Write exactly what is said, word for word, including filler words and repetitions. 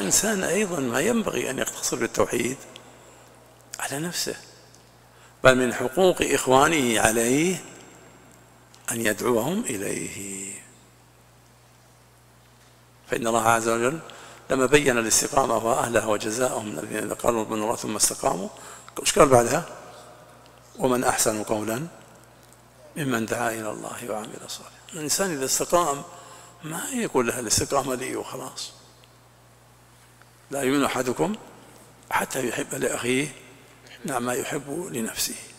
الإنسان أيضا ما ينبغي أن يقتصر بالتوحيد على نفسه، بل من حقوق إخوانه عليه أن يدعوهم إليه. فإن الله عز وجل لما بين الاستقامة وأهلها وجزاؤهم الذين قالوا ربنا الله ثم استقاموا، ايش قال بعدها؟ ومن أحسن قولا ممن دعا إلى الله وعمل صالحا. الإنسان إذا استقام ما يقول له الاستقامة لي وخلاص. لا يؤمن أحدكم حتى يحب لأخيه نعم ما يحب لنفسه.